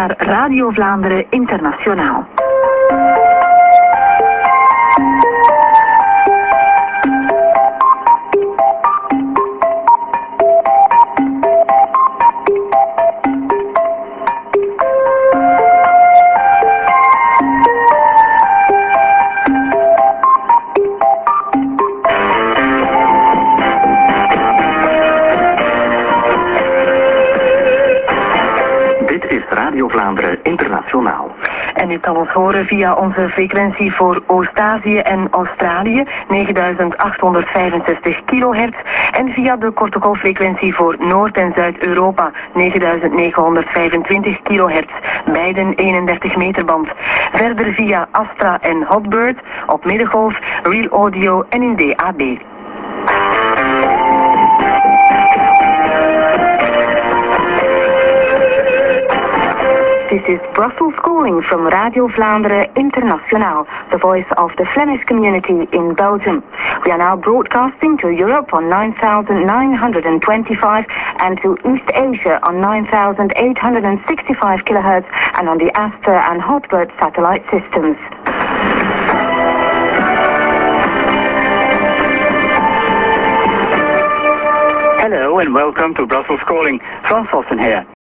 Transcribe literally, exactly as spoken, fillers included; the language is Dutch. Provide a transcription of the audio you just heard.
naar Radio Vlaanderen Internationaal. Radio Vlaanderen Internationaal. En u kan ons horen via onze frequentie voor Oost-Azië en Australië, negenduizend achthonderdvijfenzestig kilohertz, en via de korte golffrequentie voor Noord- en Zuid-Europa, negenduizend negenhonderdvijfentwintig kilohertz, beiden eenendertig meter band. Verder via Astra en Hotbird, op middengolf, Real Audio en in D A B. This is Brussels calling from Radio Vlaanderen Internationaal, the voice of the Flemish community in Belgium. We are now broadcasting to Europe on nine thousand nine hundred twenty-five and to East Asia on nine thousand eight hundred sixty-five kilohertz and on the Astra and Hotbird satellite systems. Hello and welcome to Brussels calling. Frans Vossen here.